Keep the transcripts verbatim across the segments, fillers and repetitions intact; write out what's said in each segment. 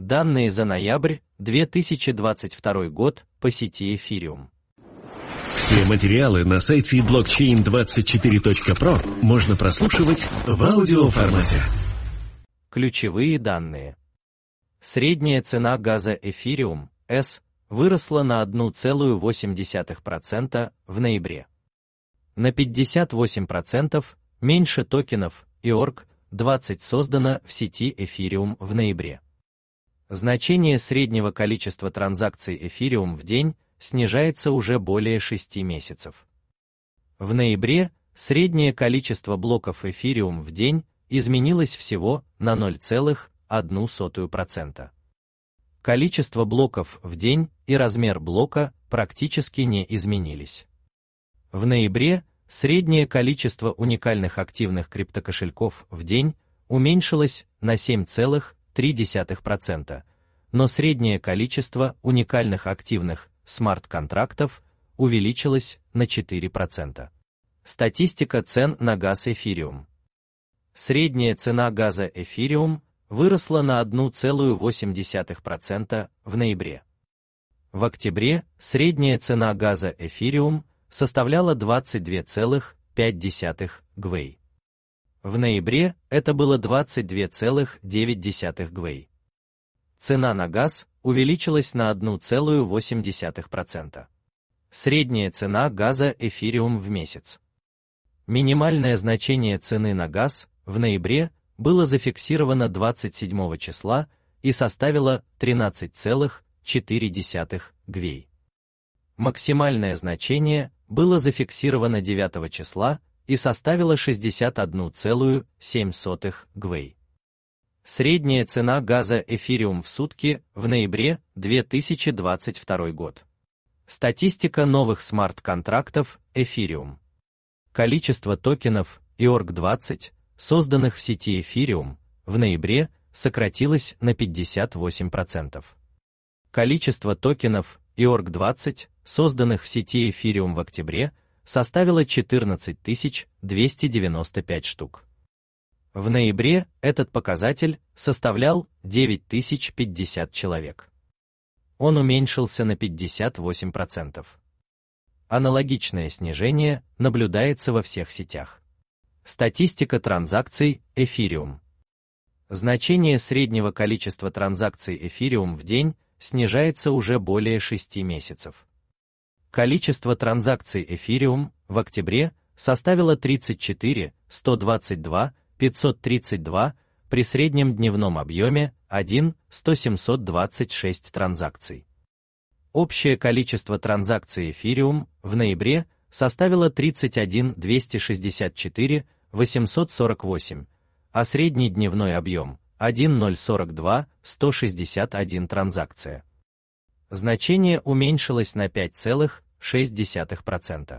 Данные за ноябрь две тысячи двадцать второй год по сети Эфириум. Все материалы на сайте блокчейн двадцать четыре точка про можно прослушивать в аудиоформате. Ключевые данные. Средняя цена газа Эфириум эс выросла на одна целая восемь десятых процента в ноябре. На пятьдесят восемь процентов меньше токенов и ай о ар си двадцать создано в сети Эфириум в ноябре. Значение среднего количества транзакций Эфириум в день снижается уже более шести месяцев. В ноябре среднее количество блоков Эфириум в день изменилось всего на ноль целых одну сотую процента. Количество блоков в день и размер блока практически не изменились. В ноябре среднее количество уникальных активных криптокошельков в день уменьшилось на семь целых три десятых процента, но среднее количество уникальных активных смарт-контрактов увеличилось на четыре процента. Статистика цен на газ Эфириум. Средняя цена газа Эфириум выросла на одна целая восемь десятых процента в ноябре. В октябре средняя цена газа Эфириум составляла двадцать две целых пять десятых гвей. В ноябре это было двадцать две целых девять десятых гвей. Цена на газ увеличилась на одна целая восемь десятых процента. Средняя цена газа Эфириум в месяц. Минимальное значение цены на газ в ноябре было зафиксировано двадцать седьмого числа и составило тринадцать целых четыре десятых гвей. Максимальное значение было зафиксировано девятого числа и составило шестьдесят одна целая семь сотых гвей. Средняя цена газа Эфириум в сутки в ноябре две тысячи двадцать второй год. Статистика новых смарт-контрактов Эфириум. Количество токенов и ай о ар си двадцать, созданных в сети Эфириум, в ноябре сократилось на пятьдесят восемь процентов. Количество токенов и ай о ар си двадцать, созданных в сети Эфириум в октябре, составило четырнадцать тысяч двести девяносто пять штук. В ноябре этот показатель составлял девять тысяч пятьдесят человек. Он уменьшился на пятьдесят восемь процентов. Аналогичное снижение наблюдается во всех сетях. Статистика транзакций Эфириум. Значение среднего количества транзакций Эфириум в день снижается уже более шести месяцев. Количество транзакций Эфириум в октябре составило тридцать четыре тысячи сто двадцать два тысячи пятьсот тридцать два при среднем дневном объеме один тысяча сто семьсот двадцать шесть транзакций. Общее количество транзакций Эфириум в ноябре составило тридцать один тысяч двести шестьдесят четыре тысячи восемьсот сорок восемь, а средний дневной объем один тысяча сорок два тысячи сто шестьдесят одна транзакция. Значение уменьшилось на пять целых шесть десятых процента.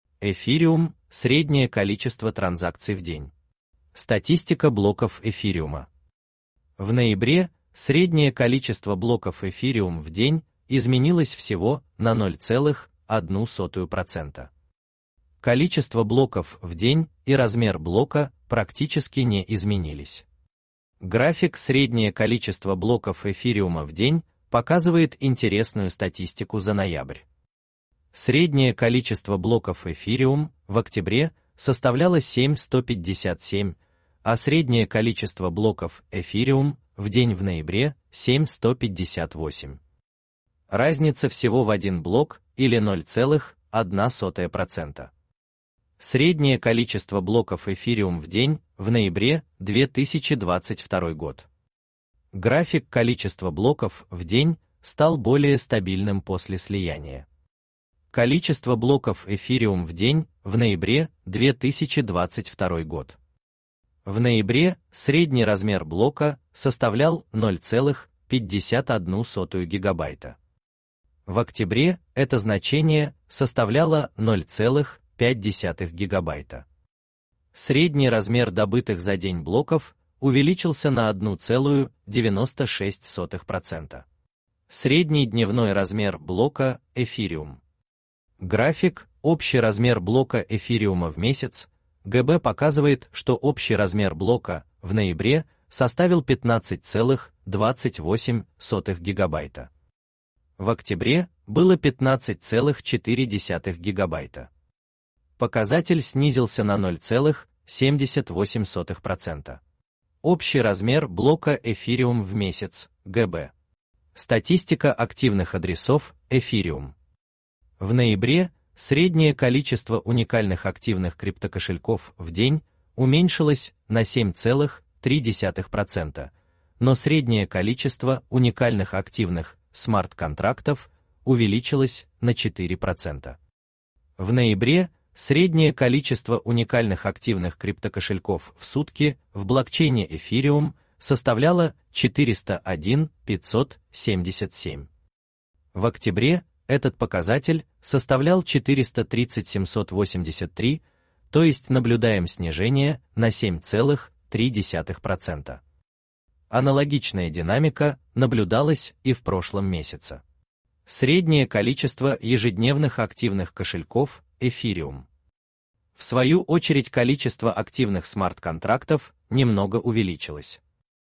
Эфириум – среднее количество транзакций в день. Статистика блоков Эфириума. В ноябре среднее количество блоков Эфириум в день изменилось всего на ноль целых одну сотую процента. Количество блоков в день и размер блока практически не изменились. График «Среднее количество блоков Эфириума в день» показывает интересную статистику за ноябрь. Среднее количество блоков Эфириум в октябре составляло семь тысяч сто пятьдесят семь, а среднее количество блоков Эфириум в день в ноябре семь тысяч сто пятьдесят восемь. Разница всего в один блок или ноль целых одна сотая процента. Среднее количество блоков Эфириум в день в ноябре две тысячи двадцать второй год. График количества блоков в день стал более стабильным после слияния. Количество блоков Эфириум в день в ноябре две тысячи двадцать второй год. В ноябре средний размер блока составлял ноль целых пятьдесят одна сотая гигабайта. В октябре это значение составляло ноль целых пять десятых гигабайта. Средний размер добытых за день блоков увеличился на одна целая девяносто шесть сотых процента. Средний дневной размер блока Эфириум. График «Общий размер блока Эфириума в месяц» ГБ показывает, что общий размер блока в ноябре составил пятнадцать целых двадцать восемь сотых гигабайта. В октябре было пятнадцать целых четыре десятых гигабайта. Показатель снизился на ноль целых семьдесят восемь сотых процента. Общий размер блока Ethereum в месяц, джи би. Статистика активных адресов Ethereum. В ноябре среднее количество уникальных активных криптокошельков в день уменьшилось на семь целых три десятых процента, но среднее количество уникальных активных смарт-контрактов увеличилось на четыре процента. В ноябре среднее количество уникальных активных криптокошельков в сутки в блокчейне Ethereum составляло четыреста один тысяча пятьсот семьдесят семь. В октябре этот показатель составлял четыреста тридцать тысяч семьсот восемьдесят три, то есть наблюдаем снижение на семь целых три десятых процента. Аналогичная динамика наблюдалась и в прошлом месяце. Среднее количество ежедневных активных кошельков Ethereum. В свою очередь количество активных смарт-контрактов немного увеличилось.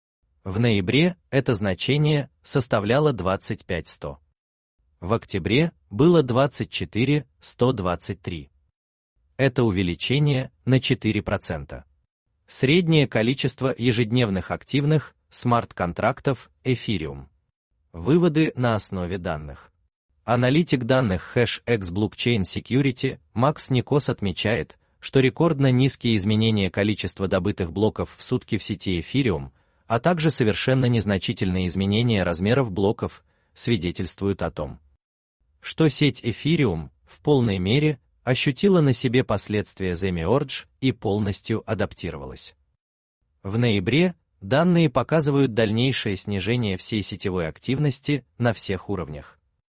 В ноябре это значение составляло двадцать пять тысяч сто. В октябре было двадцать четыре тысячи сто двадцать три. Это увеличение на четыре процента. Среднее количество ежедневных активных смарт-контрактов Ethereum. Выводы на основе данных. Аналитик данных HashEx Blockchain Security Макс Никос отмечает, что рекордно низкие изменения количества добытых блоков в сутки в сети Ethereum, а также совершенно незначительные изменения размеров блоков свидетельствуют о том, что сеть Ethereum в полной мере ощутила на себе последствия The Merge и полностью адаптировалась. В ноябре данные показывают дальнейшее снижение всей сетевой активности на всех уровнях.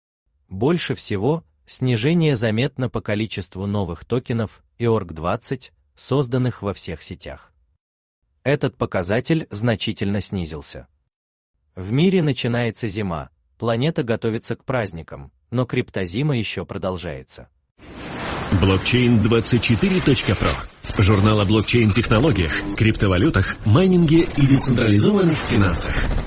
Больше всего снижение заметно по количеству новых токенов и о эр джи двадцать, созданных во всех сетях. Этот показатель значительно снизился. В мире начинается зима, планета готовится к праздникам, но криптозима еще продолжается. блокчейн двадцать четыре точка про. Журнал о блокчейн-технологиях, криптовалютах, майнинге и децентрализованных финансах.